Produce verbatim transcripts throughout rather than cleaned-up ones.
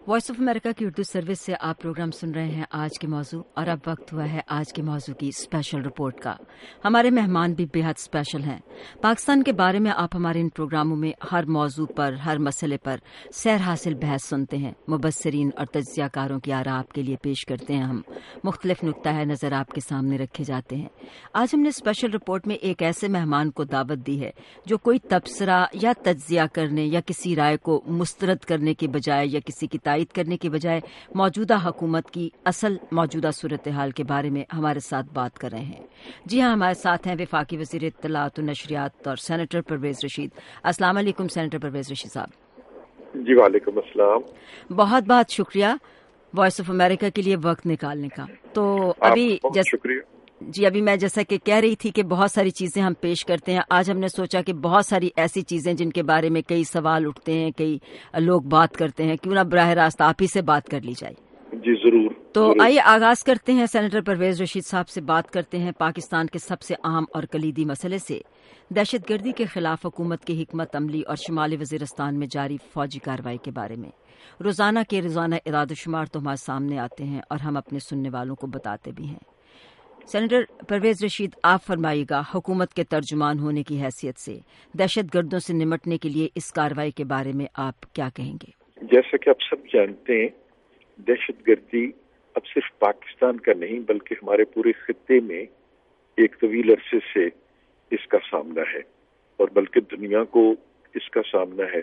Voice of America की Urdu service से आप प्रोग्राम सुन रहे हैं आज के मौजू, और अब वक्त हुआ है आज के मौजू की स्पेशल रिपोर्ट का। हमारे मेहमान भी बेहद स्पेशल हैं। पाकिस्तान के बारे में आप हमारे इन प्रोग्रामों में हर मौजू पर, हर मसले पर सैर हासिल बहस सुनते हैं। मुबस्सिरीन और तज्ज़ियाकारों की आरा आपके लिए पेश करते हैं हम। मुख्तलिफ नुक्ता है नज़र आपके सामने रखे जाते हैं। आज हमने स्पेशल रिपोर्ट में एक ऐसे मेहमान को दावत दी है जो कोई तबसरा या तज्ज़िया करने या किसी राय को मुस्तरद करने के बजाय या किसी की तायीद करने के बजाय मौजूदा हुकूमत की असल मौजूदा सूरत हाल के बारे में हमारे साथ बात कर रहे हैं। जी हाँ, हमारे साथ हैं वफाकी वज़ीर इत्तलात व नशरियात और सेनेटर परवेज़ रशीद। अस्सलाम वालेकुम सेनेटर परवेज़ रशीद साहब। जी वालेकुम अस्सलाम। बहुत बहुत शुक्रिया वॉइस ऑफ अमेरिका के लिए वक्त निकालने का। तो अभी जैसे शुक्रिया जी अभी मैं जैसा कि कह रही थी कि बहुत सारी चीज़ें हम पेश करते हैं। आज हमने सोचा कि बहुत सारी ऐसी चीज़ें जिनके बारे में कई सवाल उठते हैं, कई लोग बात करते हैं, क्यों ना बराह रास्त आप ही से बात कर ली जाए। जी जरूर। तो आइए आगाज करते हैं। सेनेटर परवेज़ रशीद साहब से बात करते हैं पाकिस्तान के सबसे अहम और कलीदी मसले से, दहशतगर्दी के खिलाफ हुकूमत की हिकमत अमली और शुमाली वज़ीरिस्तान में जारी फौजी कार्रवाई के बारे में। रोज़ाना के रोज़ाना इरादोशुमार तो हमारे सामने आते हैं और हम अपने सुनने वालों को बताते भी हैं। सेनेटर परवेज़ रशीद, आप फरमाइएगा, हुकूमत के तर्जुमान होने की हैसियत से दहशतगर्दों से निमटने के लिए इस कार्रवाई के बारे में आप क्या कहेंगे? जैसा कि आप सब जानते हैं, दहशतगर्दी अब सिर्फ पाकिस्तान का नहीं बल्कि हमारे पूरे खित्ते में एक तवील अरसे से इसका सामना है, और बल्कि दुनिया को इसका सामना है।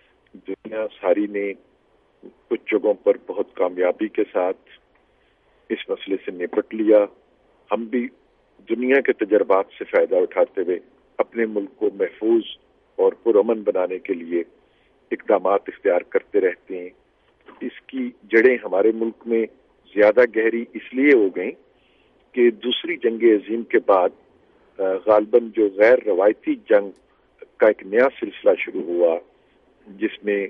दुनिया सारी ने कुछ जगहों पर बहुत कामयाबी के साथ इस मसले से निपट लिया। हम भी दुनिया के तजर्बात से फायदा उठाते हुए अपने मुल्क को महफूज और पुरअमन बनाने के लिए इक़दामात इख्तियार करते रहते हैं। इसकी जड़ें हमारे मुल्क में ज्यादा गहरी इसलिए हो गई कि दूसरी जंग अजीम के बाद गालबन जो गैर रवायती जंग का एक नया सिलसिला शुरू हुआ, जिसमें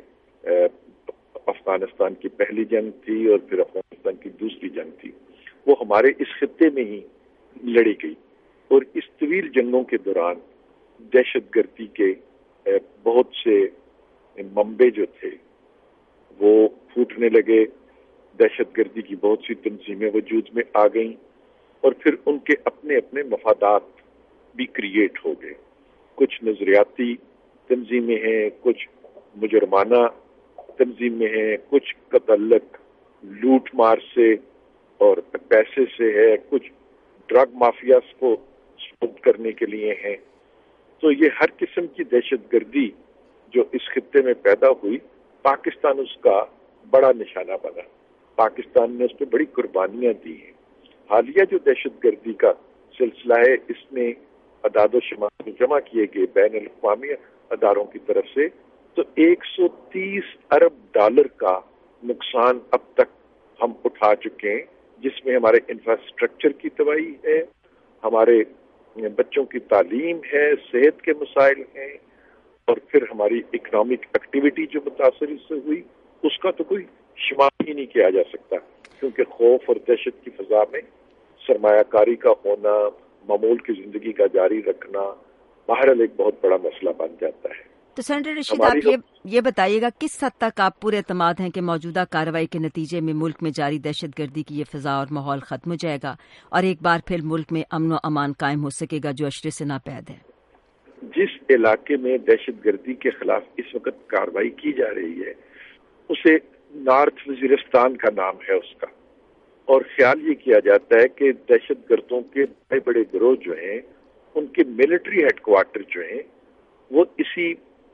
अफगानिस्तान की पहली जंग थी और फिर अफगानिस्तान की दूसरी जंग थी, वो हमारे इस खित्ते में ही लड़ी गई। और इस तवील जंगों के दौरान दहशतगर्दी के बहुत से मंबे जो थे वो फूटने लगे। दहशतगर्दी की बहुत सी तंजीमें वजूद में आ गईं और फिर उनके अपने अपने मफादात भी क्रिएट हो गए। कुछ नजरियाती तंजीमें हैं, कुछ मुजरमाना तंजीमें हैं, कुछ का तल्लुक लूट मार से और पैसे से है, कुछ ड्रग माफिया को सपोर्ट करने के लिए है। तो ये हर किस्म की दहशतगर्दी जो इस खित्ते में पैदा हुई, पाकिस्तान उसका बड़ा निशाना बना। पाकिस्तान ने उस पर बड़ी कुर्बानियां दी हैं। हालिया जो दहशतगर्दी का सिलसिला है, इसमें अदादो शुमार जमा किए गए बैन अल-अक़वामी अदारों की तरफ से तो एक सौ तीस अरब डॉलर का नुकसान अब तक हम उठा चुके हैं, जिसमें हमारे इंफ्रास्ट्रक्चर की तबाही है, हमारे बच्चों की तालीम है, सेहत के मसाइल हैं, और फिर हमारी इकोनॉमिक एक्टिविटी जो मुतासर इससे हुई उसका तो कोई शुमार ही नहीं किया जा सकता, क्योंकि खौफ और दहशत की फजा में सरमायाकारी का होना, मामूल की जिंदगी का जारी रखना बहरहाल एक बहुत बड़ा मसला बन जाता है। तो सेनेटर रशीद, आप ये ये बताइएगा, किस हद तक आप पूरे एतमाद हैं कि मौजूदा कार्रवाई के नतीजे में मुल्क में जारी दहशतगर्दी की ये फिजा और माहौल खत्म हो जाएगा और एक बार फिर मुल्क में अमन व अमान कायम हो सकेगा जो अशरे से नापैद है? जिस इलाके में दहशतगर्दी के खिलाफ इस वक्त कार्रवाई की जा रही है उसे नॉर्थ वजीरिस्तान का नाम है उसका, और ख्याल ये किया जाता है कि दहशतगर्दों के बड़े बड़े गिरोह जो हैं उनके मिलिट्री हेडक्वार्टर जो हैं वो इसी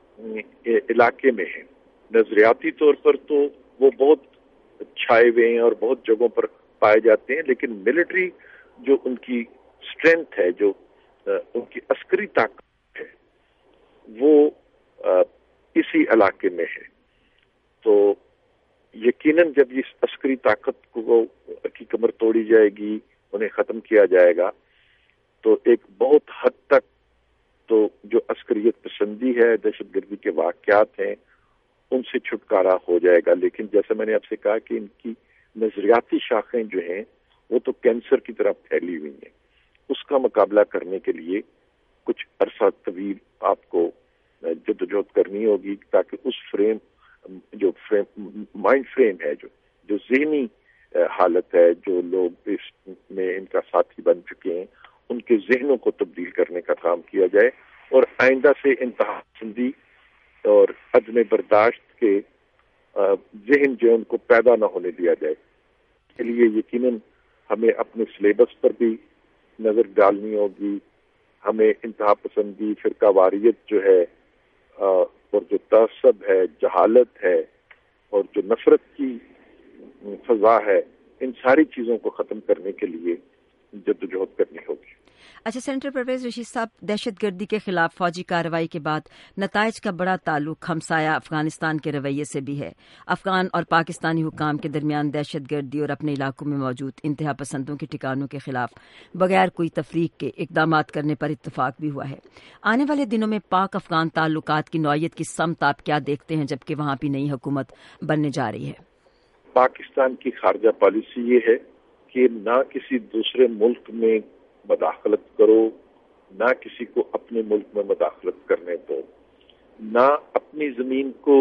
इलाके में है। नजरियाती तौर पर तो वो बहुत छाए हुए हैं और बहुत जगहों पर पाए जाते हैं, लेकिन मिलिट्री जो उनकी स्ट्रेंथ है, जो उनकी अस्करी ताकत है, वो इसी इलाके में है। तो यकीनन जब इस अस्करी ताकत को की कमर तोड़ी जाएगी, उन्हें खत्म किया जाएगा, तो एक बहुत हद तक तो जो अस्करियत पसंदी है, दहशतगर्दी के वाक़यात हैं, उनसे छुटकारा हो जाएगा। लेकिन जैसा मैंने आपसे कहा कि इनकी नजरियाती शाखें जो हैं वो तो कैंसर की तरह फैली हुई हैं। उसका मुकाबला करने के लिए कुछ अरसा तवील आपको जद्दोजहद करनी होगी ताकि उस फ्रेम جو فریم مائنڈ فریم ہے، جو جو ذہنی حالت ہے، جو لوگ اس میں ان کا ساتھی بن چکے ہیں، ان کے ذہنوں کو تبدیل کرنے کا کام کیا جائے اور آئندہ سے انتہا پسندی اور عدم برداشت کے ذہن جو ان کو پیدا نہ ہونے دیا جائے۔ اس کے لیے یقیناً ہمیں اپنے سلیبس پر بھی نظر ڈالنی ہوگی، ہمیں انتہا پسندی، فرقہ واریت جو ہے اور جو تعصب ہے، جہالت ہے اور جو نفرت کی فضا ہے، ان ساری چیزوں کو ختم کرنے کے لیے جدوجہد کرنی ہوگی۔ اچھا سینیٹر پرویز رشید صاحب، دہشت گردی کے خلاف فوجی کارروائی کے بعد نتائج کا بڑا تعلق ہمسایہ افغانستان کے رویے سے بھی ہے۔ افغان اور پاکستانی حکام کے درمیان دہشت گردی اور اپنے علاقوں میں موجود انتہا پسندوں کے ٹھکانوں کے خلاف بغیر کوئی تفریق کے اقدامات کرنے پر اتفاق بھی ہوا ہے۔ آنے والے دنوں میں پاک افغان تعلقات کی نوعیت کی سمت آپ کیا دیکھتے ہیں، جبکہ وہاں بھی نئی حکومت بننے جا رہی ہے؟ پاکستان کی خارجہ پالیسی یہ ہے کہ نہ کسی دوسرے ملک میں مداخلت کرو، نہ کسی کو اپنے ملک میں مداخلت کرنے دو، نہ اپنی زمین کو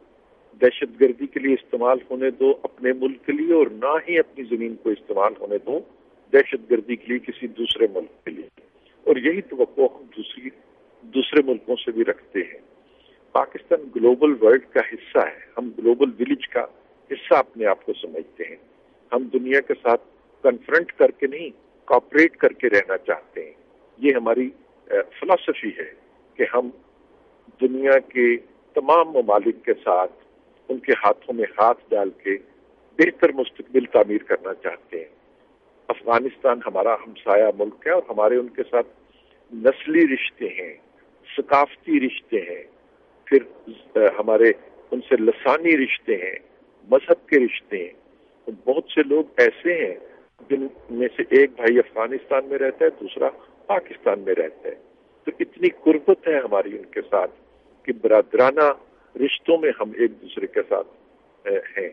دہشت گردی کے لیے استعمال ہونے دو اپنے ملک کے لیے، اور نہ ہی اپنی زمین کو استعمال ہونے دو دہشت گردی کے لیے کسی دوسرے ملک کے لیے۔ اور یہی توقع ہم دوسری دوسرے ملکوں سے بھی رکھتے ہیں۔ پاکستان گلوبل ورلڈ کا حصہ ہے، ہم گلوبل ولیج کا حصہ اپنے آپ کو سمجھتے ہیں۔ ہم دنیا کے ساتھ کنفرنٹ کر کے نہیں، کوآپریٹ کر کے رہنا چاہتے ہیں۔ یہ ہماری فلسفی ہے کہ ہم دنیا کے تمام ممالک کے ساتھ ان کے ہاتھوں میں ہاتھ ڈال کے بہتر مستقبل تعمیر کرنا چاہتے ہیں۔ افغانستان ہمارا ہمسایہ ملک ہے اور ہمارے ان کے ساتھ نسلی رشتے ہیں، ثقافتی رشتے ہیں، پھر ہمارے ان سے لسانی رشتے ہیں، مذہب کے رشتے ہیں۔ بہت سے لوگ ایسے ہیں جن میں سے ایک بھائی افغانستان میں رہتا ہے، دوسرا پاکستان میں رہتا ہے، تو اتنی قربت ہے ہماری ان کے ساتھ کہ برادرانہ رشتوں میں ہم ایک دوسرے کے ساتھ ہیں۔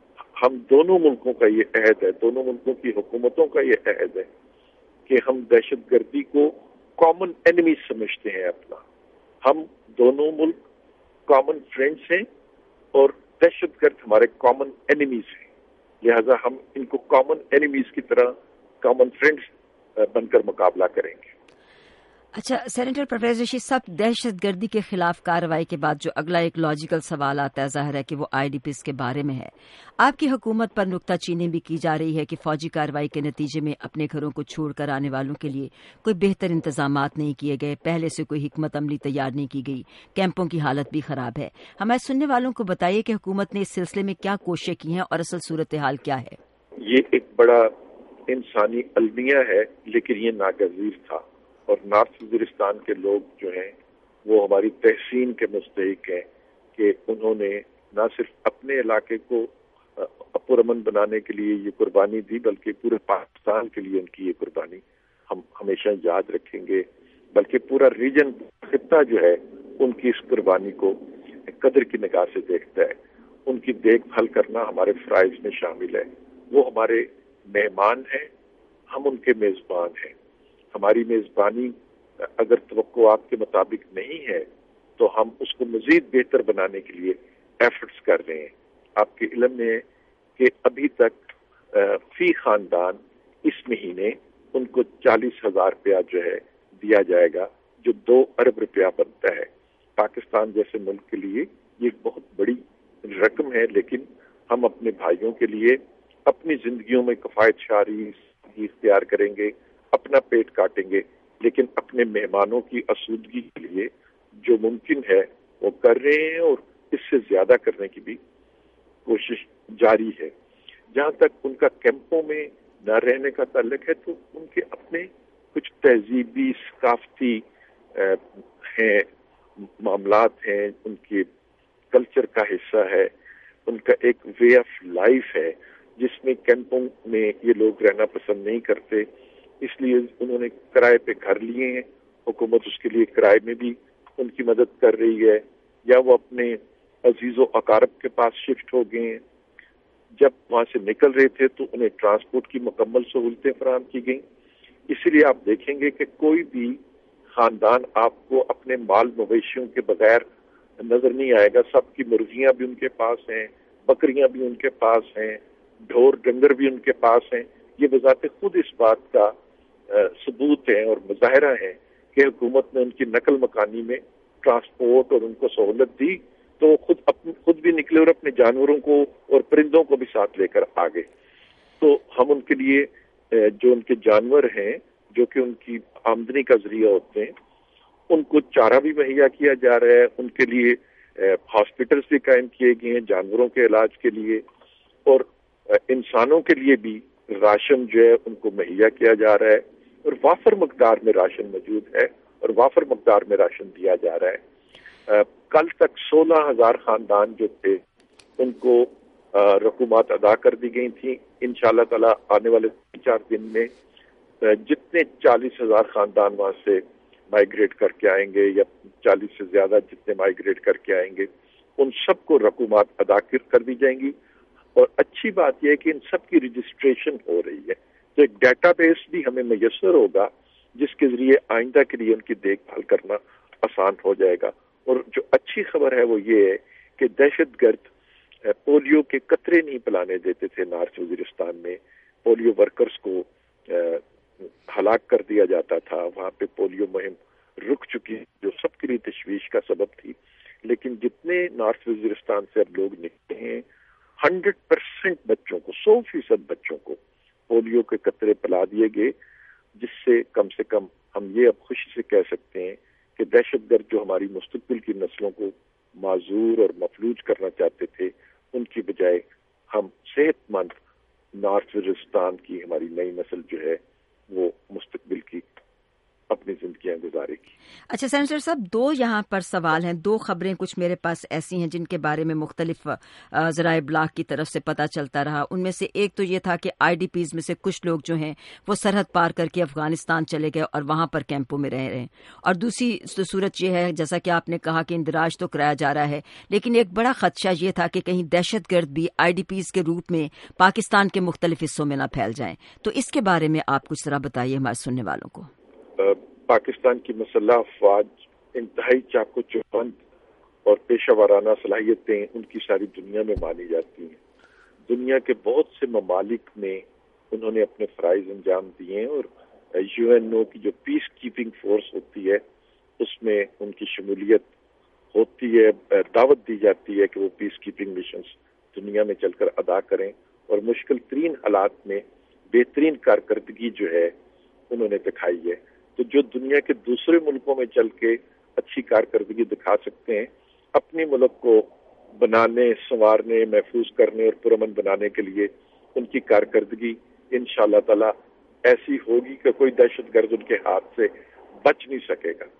ہم دونوں ملکوں کا یہ عہد ہے، دونوں ملکوں کی حکومتوں کا یہ عہد ہے کہ ہم دہشت گردی کو کامن اینیمی سمجھتے ہیں اپنا۔ ہم دونوں ملک کامن فرینڈس ہیں اور دہشت گرد ہمارے کامن اینیمیز ہیں، لہذا ہم ان کو کامن اینیمیز کی طرح کامن فرینڈز بن کر مقابلہ کریں گے۔ اچھا سینیٹر پرویز رشید صاحب، دہشت گردی کے خلاف کارروائی کے بعد جو اگلا ایک لاجیکل سوال آتا ہے، ظاہر ہے کہ وہ آئی ڈی پیز کے بارے میں ہے۔ آپ کی حکومت پر نکتہ چینی بھی کی جا رہی ہے کہ فوجی کارروائی کے نتیجے میں اپنے گھروں کو چھوڑ کر آنے والوں کے لیے کوئی بہتر انتظامات نہیں کیے گئے، پہلے سے کوئی حکمت عملی تیار نہیں کی گئی، کیمپوں کی حالت بھی خراب ہے۔ ہمارے سننے والوں کو بتائیے کہ حکومت نے اس سلسلے میں کیا کوششیں کی ہیں اور اصل صورتحال کیا ہے؟ یہ ایک بڑا انسانی المیہ ہے، لیکن یہ ناگزیر تھا، اور نارتھ وزیرستان کے لوگ جو ہیں وہ ہماری تحسین کے مستحق ہیں کہ انہوں نے نہ صرف اپنے علاقے کو پرامن بنانے کے لیے یہ قربانی دی، بلکہ پورے پاکستان کے لیے ان کی یہ قربانی ہم ہمیشہ یاد رکھیں گے، بلکہ پورا ریجن خطہ جو ہے ان کی اس قربانی کو قدر کی نگاہ سے دیکھتا ہے۔ ان کی دیکھ بھال کرنا ہمارے فرائض میں شامل ہے۔ وہ ہمارے مہمان ہیں، ہم ان کے میزبان ہیں۔ ہماری میزبانی اگر توقعات کے مطابق نہیں ہے تو ہم اس کو مزید بہتر بنانے کے لیے ایفرٹس کر رہے ہیں۔ آپ کے علم میں ہے کہ ابھی تک فی خاندان اس مہینے ان کو چالیس ہزار روپیہ جو ہے دیا جائے گا، جو دو ارب روپیہ بنتا ہے۔ پاکستان جیسے ملک کے لیے یہ بہت بڑی رقم ہے، لیکن ہم اپنے بھائیوں کے لیے اپنی زندگیوں میں کفایت شعاری اختیار کریں گے، اپنا پیٹ کاٹیں گے، لیکن اپنے مہمانوں کی آسودگی کے لیے جو ممکن ہے وہ کر رہے ہیں، اور اس سے زیادہ کرنے کی بھی کوشش جاری ہے۔ جہاں تک ان کا کیمپوں میں نہ رہنے کا تعلق ہے تو ان کے اپنے کچھ تہذیبی ثقافتی ہیں معاملات ہیں، ان کے کلچر کا حصہ ہے، ان کا ایک وے آف لائف ہے جس میں کیمپوں میں یہ لوگ رہنا پسند نہیں کرتے، اس لیے انہوں نے کرائے پہ گھر لیے ہیں۔ حکومت اس کے لیے کرائے میں بھی ان کی مدد کر رہی ہے، یا وہ اپنے عزیز و اقارب کے پاس شفٹ ہو گئے ہیں۔ جب وہاں سے نکل رہے تھے تو انہیں ٹرانسپورٹ کی مکمل سہولتیں فراہم کی گئیں۔ اسی لیے آپ دیکھیں گے کہ کوئی بھی خاندان آپ کو اپنے مال مویشیوں کے بغیر نظر نہیں آئے گا. سب کی مرغیاں بھی ان کے پاس ہیں, بکریاں بھی ان کے پاس ہیں, ڈھور ڈنگر بھی ان کے پاس ہیں. یہ بذات خود اس بات کا ثبوت ہے اور مظاہرہ ہے کہ حکومت نے ان کی نقل مکانی میں ٹرانسپورٹ اور ان کو سہولت دی, تو خود اپنے خود بھی نکلے اور اپنے جانوروں کو اور پرندوں کو بھی ساتھ لے کر آ گئے. تو ہم ان کے لیے جو ان کے جانور ہیں جو کہ ان کی آمدنی کا ذریعہ ہوتے ہیں, ان کو چارہ بھی مہیا کیا جا رہا ہے. ان کے لیے ہاسپٹلس بھی قائم کیے گئے ہیں جانوروں کے علاج کے لیے, اور انسانوں کے لیے بھی راشن جو ہے ان کو مہیا کیا جا رہا ہے, اور وافر مقدار میں راشن موجود ہے اور وافر مقدار میں راشن دیا جا رہا ہے. کل تک سولہ ہزار خاندان جو تھے ان کو رقومات ادا کر دی گئی تھیں. انشاءاللہ تعالی آنے والے تین چار دن میں جتنے چالیس ہزار خاندان وہاں سے مائیگریٹ کر کے آئیں گے یا چالیس سے زیادہ جتنے مائیگریٹ کر کے آئیں گے, ان سب کو رقومات ادا کر دی جائیں گی. اور اچھی بات یہ ہے کہ ان سب کی رجسٹریشن ہو رہی ہے, تو ایک ڈیٹا بیس بھی ہمیں میسر ہوگا جس کے ذریعے آئندہ کے لیے ان کی دیکھ بھال کرنا آسان ہو جائے گا. اور جو اچھی خبر ہے وہ یہ ہے کہ دہشت گرد پولیو کے قطرے نہیں پلانے دیتے تھے نارتھ وزیرستان میں. پولیو ورکرز کو ہلاک کر دیا جاتا تھا. وہاں پہ پولیو مہم رک چکی جو سب کے لیے تشویش کا سبب تھی. لیکن جتنے نارتھ وزیرستان سے اب لوگ نکلے ہیں, ہنڈریڈ پرسینٹ بچوں کو, سو فیصد بچوں کو پولیو کے قطرے پلا دیے گئے, جس سے کم سے کم ہم یہ اب خوشی سے کہہ سکتے ہیں کہ دہشت گرد جو ہماری مستقبل کی نسلوں کو معذور اور مفلوج کرنا چاہتے تھے, ان کی بجائے ہم صحت مند نارتھ وزیرستان کی ہماری نئی نسل جو ہے وہ مستقبل کی اپنی زندگیاں گزارے گی. اچھا سینیٹر صاحب, دو یہاں پر سوال ہیں, دو خبریں کچھ میرے پاس ایسی ہیں جن کے بارے میں مختلف ذرائع ابلاغ کی طرف سے پتہ چلتا رہا. ان میں سے ایک تو یہ تھا کہ آئی ڈی پیز میں سے کچھ لوگ جو ہیں وہ سرحد پار کر کے افغانستان چلے گئے اور وہاں پر کیمپوں میں رہ رہے ہیں, اور دوسری صورت یہ ہے جیسا کہ آپ نے کہا کہ اندراج تو کرایا جا رہا ہے, لیکن ایک بڑا خدشہ یہ تھا کہ کہیں دہشت گرد بھی آئی ڈی پیز کے روپ میں پاکستان کے مختلف حصوں میں نہ پھیل جائیں. تو اس کے بارے میں آپ کچھ ذرا بتائیے ہمارے سننے والوں کو. پاکستان کی مسلح افواج انتہائی چاقو چوبند اور پیشہ ورانہ صلاحیتیں ان کی ساری دنیا میں مانی جاتی ہیں. دنیا کے بہت سے ممالک میں انہوں نے اپنے فرائض انجام دیے ہیں, اور یو این او کی جو پیس کیپنگ فورس ہوتی ہے اس میں ان کی شمولیت ہوتی ہے. دعوت دی جاتی ہے کہ وہ پیس کیپنگ مشنز دنیا میں چل کر ادا کریں, اور مشکل ترین حالات میں بہترین کارکردگی جو ہے انہوں نے دکھائی ہے. تو جو دنیا کے دوسرے ملکوں میں چل کے اچھی کارکردگی دکھا سکتے ہیں, اپنے ملک کو بنانے, سنوارنے, محفوظ کرنے اور پرامن بنانے کے لیے ان کی کارکردگی انشاءاللہ تعالی ایسی ہوگی کہ کوئی دہشت گرد ان کے ہاتھ سے بچ نہیں سکے گا.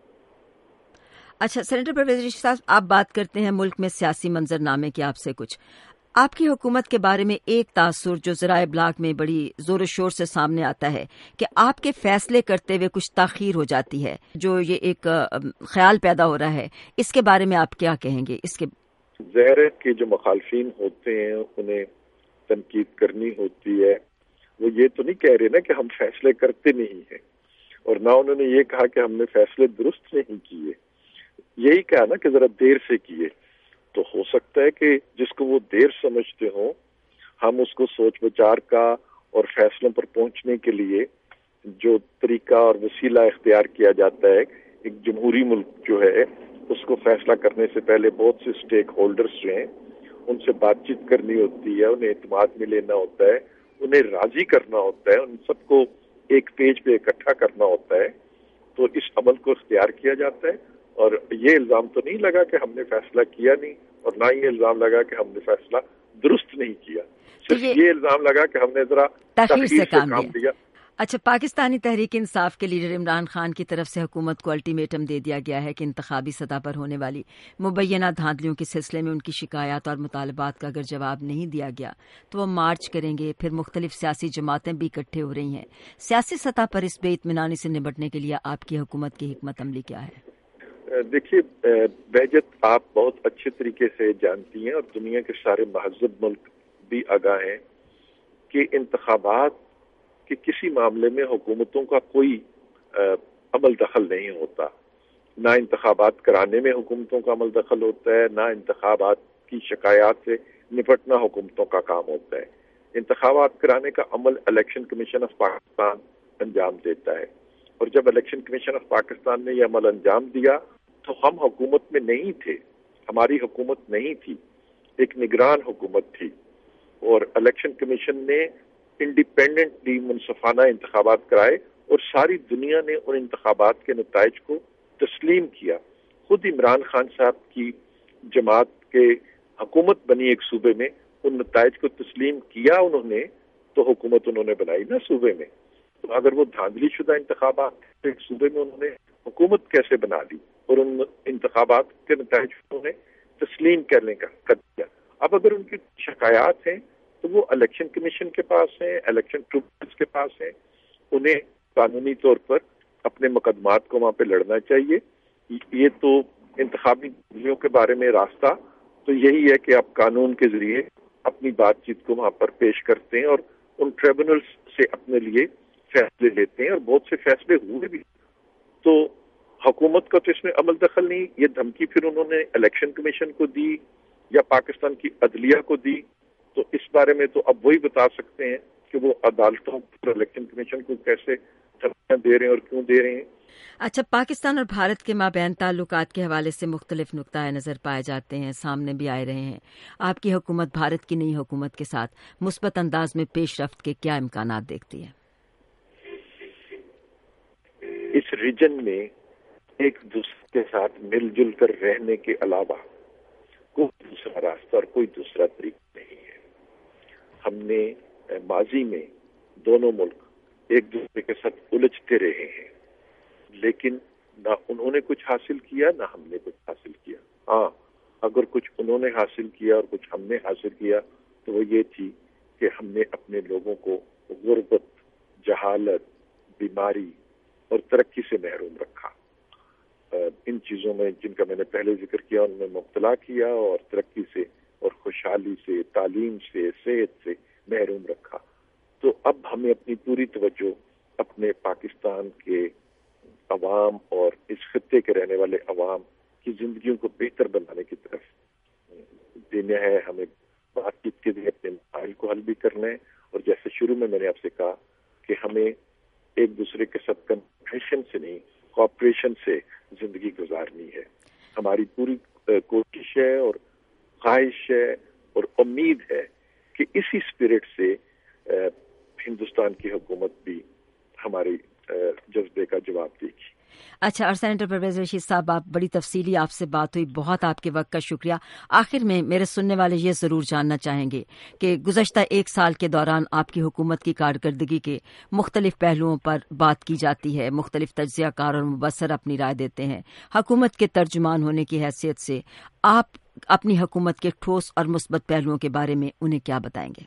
اچھا سینیٹر پرویز رشید صاحب, آپ بات کرتے ہیں ملک میں سیاسی منظرنامے کی, آپ سے کچھ آپ کی حکومت کے بارے میں ایک تاثر جو ذرائع ابلاغ میں بڑی زور و شور سے سامنے آتا ہے کہ آپ کے فیصلے کرتے ہوئے کچھ تاخیر ہو جاتی ہے, جو یہ ایک خیال پیدا ہو رہا ہے, اس کے بارے میں آپ کیا کہیں گے؟ اس کے ظاہر ہے کہ جو مخالفین ہوتے ہیں انہیں تنقید کرنی ہوتی ہے. وہ یہ تو نہیں کہہ رہے نا کہ ہم فیصلے کرتے نہیں ہیں, اور نہ انہوں نے یہ کہا کہ ہم نے فیصلے درست نہیں کیے. یہی کہا نا کہ ذرا دیر سے کیے. تو ہو سکتا ہے کہ جس کو وہ دیر سمجھتے ہوں, ہم اس کو سوچ بچار کا اور فیصلوں پر پہنچنے کے لیے جو طریقہ اور وسیلہ اختیار کیا جاتا ہے, ایک جمہوری ملک جو ہے اس کو فیصلہ کرنے سے پہلے بہت سے سٹیک ہولڈرز جو ہیں ان سے بات چیت کرنی ہوتی ہے, انہیں اعتماد میں لینا ہوتا ہے, انہیں راضی کرنا ہوتا ہے, ان سب کو ایک پیج پہ اکٹھا کرنا ہوتا ہے. تو اس عمل کو اختیار کیا جاتا ہے, اور یہ الزام تو نہیں لگا کہ ہم نے فیصلہ کیا نہیں, اور نہ یہ الزام لگا کہ ہم نے فیصلہ درست نہیں کیا. صرف یہ الزام لگا کہ ہم نے ذرا تاخیر سے کام دیا, دیا. اچھا, پاکستانی تحریک انصاف کے لیڈر عمران خان کی طرف سے حکومت کو الٹیمیٹم دے دیا گیا ہے کہ انتخابی سطح پر ہونے والی مبینہ دھاندلیوں کے سلسلے میں ان کی شکایات اور مطالبات کا اگر جواب نہیں دیا گیا تو وہ مارچ کریں گے. پھر مختلف سیاسی جماعتیں بھی اکٹھے ہو رہی ہیں. سیاسی سطح پر اس بے اطمینانی سے نمٹنے کے لیے آپ کی حکومت کی حکمت عملی کیا ہے؟ دیکھیے بہجت, آپ بہت اچھے طریقے سے جانتی ہیں اور دنیا کے سارے مہذب ملک بھی آگاہ ہیں کہ انتخابات کے کسی معاملے میں حکومتوں کا کوئی عمل دخل نہیں ہوتا. نہ انتخابات کرانے میں حکومتوں کا عمل دخل ہوتا ہے، نہ انتخابات کی شکایات سے نپٹنا حکومتوں کا کام ہوتا ہے۔ انتخابات کرانے کا عمل الیکشن کمیشن آف پاکستان انجام دیتا ہے، اور جب الیکشن کمیشن آف پاکستان نے یہ عمل انجام دیا تو ہم حکومت میں نہیں تھے، ہماری حکومت نہیں تھی، ایک نگران حکومت تھی، اور الیکشن کمیشن نے انڈیپینڈنٹلی منصفانہ انتخابات کرائے اور ساری دنیا نے ان انتخابات کے نتائج کو تسلیم کیا۔ خود عمران خان صاحب کی جماعت کے حکومت بنی ایک صوبے میں، ان نتائج کو تسلیم کیا انہوں نے، تو حکومت انہوں نے بنائی نا صوبے میں۔ تو اگر وہ دھاندلی شدہ انتخابات ایک صوبے میں انہوں نے حکومت کیسے بنا لی، اور ان انتخابات کے نتائج کو انہوں نے تسلیم کرنے کا کر دیا۔ اب اگر ان کی شکایات ہیں تو وہ الیکشن کمیشن کے پاس ہیں، الیکشن ٹریبیونلز کے پاس ہیں، انہیں قانونی طور پر اپنے مقدمات کو وہاں پہ لڑنا چاہیے۔ یہ تو انتخابی دھاندلیوں کے بارے میں راستہ تو یہی ہے کہ آپ قانون کے ذریعے اپنی بات چیت کو وہاں پر پیش کرتے ہیں اور ان ٹریبیونلز سے اپنے لیے فیصلے لیتے ہیں، اور بہت سے فیصلے ہوئے بھی۔ تو حکومت کا تو اس میں عمل دخل نہیں، یہ دھمکی پھر انہوں نے الیکشن کمیشن کو دی یا پاکستان کی عدلیہ کو دی، تو اس بارے میں تو اب وہی بتا سکتے ہیں کہ وہ عدالتوں اور الیکشن کمیشن کو کیسے دھمکیاں دے رہے ہیں اور کیوں دے رہے ہیں۔ اچھا، پاکستان اور بھارت کے مابین تعلقات کے حوالے سے مختلف نقطۂ نظر پائے جاتے ہیں، سامنے بھی آئے رہے ہیں۔ آپ کی حکومت بھارت کی نئی حکومت کے ساتھ مثبت انداز میں پیش رفت کے کیا امکانات دیکھتی ہے؟ اس ریجن میں ایک دوسرے کے ساتھ مل جل کر رہنے کے علاوہ کوئی دوسرا راستہ اور کوئی دوسرا طریقہ نہیں ہے۔ ہم نے ماضی میں دونوں ملک ایک دوسرے کے ساتھ الجھتے رہے ہیں، لیکن نہ انہوں نے کچھ حاصل کیا نہ ہم نے کچھ حاصل کیا۔ ہاں، اگر کچھ انہوں نے حاصل کیا اور کچھ ہم نے حاصل کیا تو وہ یہ تھی کہ ہم نے اپنے لوگوں کو غربت، جہالت، بیماری اور ترقی سے محروم رکھا۔ ان چیزوں میں جن کا میں نے پہلے ذکر کیا ان میں مبتلا کیا، اور ترقی سے اور خوشحالی سے، تعلیم سے، صحت سے محروم رکھا۔ تو اب ہمیں اپنی پوری توجہ اپنے پاکستان کے عوام اور اس خطے کے رہنے والے عوام کی زندگیوں کو بہتر بنانے کی طرف دینا ہے۔ ہمیں بات چیت کے ذریعے اپنے مسائل کو حل بھی کرنا ہے، اور جیسے شروع میں میں نے آپ سے کہا کہ ہمیں ایک دوسرے کے ساتھ کمپٹیشن سے نہیں، کوآپریشن سے زندگی گزارنی ہے۔ ہماری پوری کوشش ہے اور خواہش ہے اور امید ہے کہ اسی اسپرٹ سے ہندوستان کی حکومت بھی ہماری جذبے کا جواب دے گی۔ اچھا، اور سینیٹر پرویز رشید صاحب، آپ بڑی تفصیلی آپ سے بات ہوئی، بہت آپ کے وقت کا شکریہ۔ آخر میں میرے سننے والے یہ ضرور جاننا چاہیں گے کہ گزشتہ ایک سال کے دوران آپ کی حکومت کی کارکردگی کے مختلف پہلوؤں پر بات کی جاتی ہے، مختلف تجزیہ کار اور مبصر اپنی رائے دیتے ہیں۔ حکومت کے ترجمان ہونے کی حیثیت سے آپ اپنی حکومت کے ٹھوس اور مثبت پہلوؤں کے بارے میں انہیں کیا بتائیں گے؟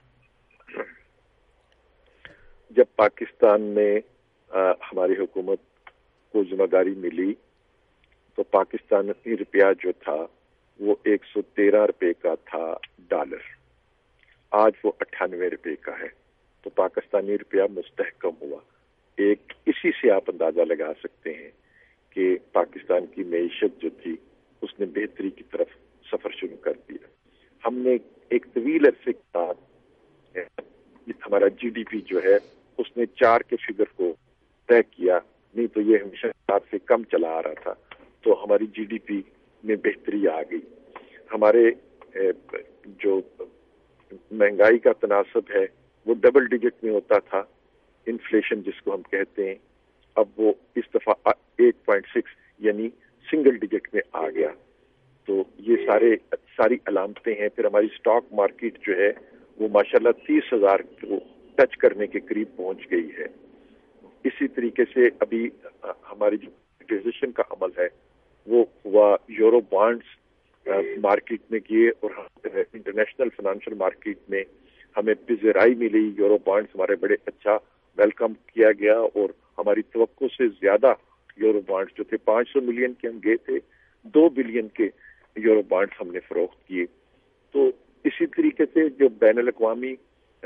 جب پاکستان میں ہماری حکومت کو ذمہ داری ملی تو پاکستانی روپیہ جو تھا وہ ایک سو تیرہ روپے کا تھا ڈالر، آج وہ اٹھانوے روپے کا ہے، تو پاکستانی روپیہ مستحکم ہوا۔ ایک اسی سے آپ اندازہ لگا سکتے ہیں کہ پاکستان کی معیشت جو تھی اس نے بہتری کی طرف سفر شروع کر دیا۔ ہم نے ایک طویل عرصے کے بعد ہمارا جی ڈی پی جو ہے اس نے چار کے فگر کو طے کیا، نہیں تو یہ ہمیشہ چار سے کم چلا آ رہا تھا، تو ہماری جی ڈی پی میں بہتری آ گئی۔ ہمارے جو مہنگائی کا تناسب ہے وہ ڈبل ڈیجٹ میں ہوتا تھا، انفلیشن جس کو ہم کہتے ہیں، اب وہ اس دفعہ ایٹ پوائنٹ سکس یعنی سنگل ڈیجٹ میں آ گیا۔ تو یہ سارے ساری علامتیں ہیں۔ پھر ہماری سٹاک مارکیٹ جو ہے وہ ماشاءاللہ تیس ہزار کو ٹچ کرنے کے قریب پہنچ گئی ہے۔ اسی طریقے سے ابھی ہماری جو پرائیویٹائزیشن کا عمل ہے وہ ہوا، یورو بانڈز مارکیٹ میں کیے، اور انٹرنیشنل فائنینشیل مارکیٹ میں ہمیں پذیرائی ملی۔ یورو بانڈز ہمارے بڑے اچھا ویلکم کیا گیا، اور ہماری توقع سے زیادہ یورو بانڈز جو تھے پانچ سو ملین کے ہم گئے تھے، دو بلین کے یورو بانڈز ہم نے فروخت کیے۔ تو اسی طریقے سے جو بین الاقوامی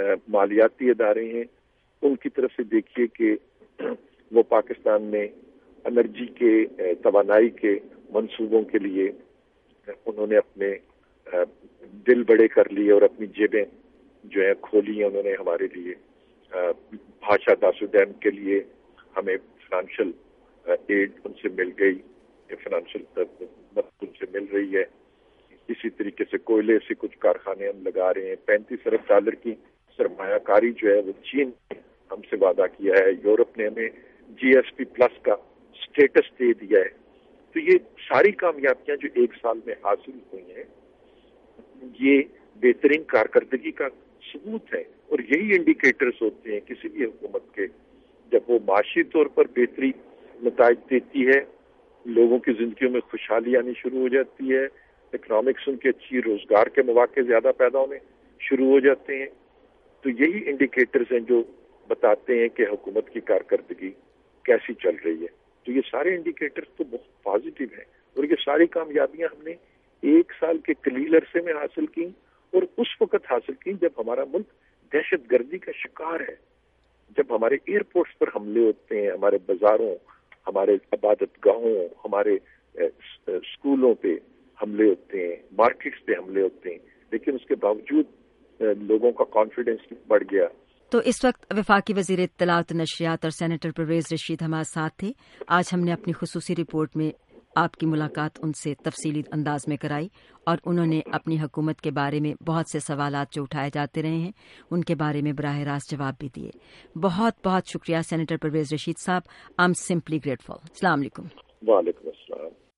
مالیاتی ادارے ہیں ان کی طرف سے دیکھیے کہ وہ پاکستان میں انرجی کے توانائی کے منصوبوں کے لیے انہوں نے اپنے دل بڑے کر لیے اور اپنی جیبیں جو ہیں کھولی ہیں انہوں نے ہمارے لیے. بھاشا داسو ڈیم کے لیے ہمیں فائنینشیل ایڈ ان سے مل گئی, فائنینشیل مدد ان سے مل رہی ہے. اسی طریقے سے کوئلے سے کچھ کارخانے ہم لگا رہے ہیں. پینتیس ارب ڈالر کی سرمایہ کاری جو ہے وہ چین نے ہم سے وعدہ کیا ہے. یورپ نے ہمیں جی ایس پی پلس کا اسٹیٹس دے دیا ہے. تو یہ ساری کامیابیاں جو ایک سال میں حاصل ہوئی ہیں یہ بہترین کارکردگی کا ثبوت ہے, اور یہی انڈیکیٹرز ہوتے ہیں کسی بھی حکومت کے. جب وہ معاشی طور پر بہتری نتائج دیتی ہے, لوگوں کی زندگیوں میں خوشحالی آنی شروع ہو جاتی ہے, اکنامکس ان کے اچھی, روزگار کے مواقع زیادہ پیدا ہونے شروع ہو جاتے ہیں, تو یہی انڈیکیٹرز ہیں جو بتاتے ہیں کہ حکومت کی کارکردگی کیسی چل رہی ہے. تو یہ سارے انڈیکیٹرز تو بہت پازیٹیو ہیں, اور یہ ساری کامیابیاں ہم نے ایک سال کے قلیل عرصے میں حاصل کی, اور اس وقت حاصل کی جب ہمارا ملک دہشت گردی کا شکار ہے, جب ہمارے ایئرپورٹس پر حملے ہوتے ہیں, ہمارے بازاروں, ہمارے عبادت گاہوں, ہمارے اسکولوں پہ حملے ہوتے ہیں, مارکیٹس پہ حملے ہوتے ہیں, لیکن اس کے باوجود لوگوں کا کانفیڈنس بڑھ گیا. تو اس وقت وفاقی وزیر اطلاعات و نشریات اور سینیٹر پرویز رشید ہمارے ساتھ تھے. آج ہم نے اپنی خصوصی رپورٹ میں آپ کی ملاقات ان سے تفصیلی انداز میں کرائی, اور انہوں نے اپنی حکومت کے بارے میں بہت سے سوالات جو اٹھائے جاتے رہے ہیں ان کے بارے میں براہ راست جواب بھی دیے. بہت بہت شکریہ سینیٹر پرویز رشید صاحب. I am simply grateful. السلام علیکم. وعلیکم السلام.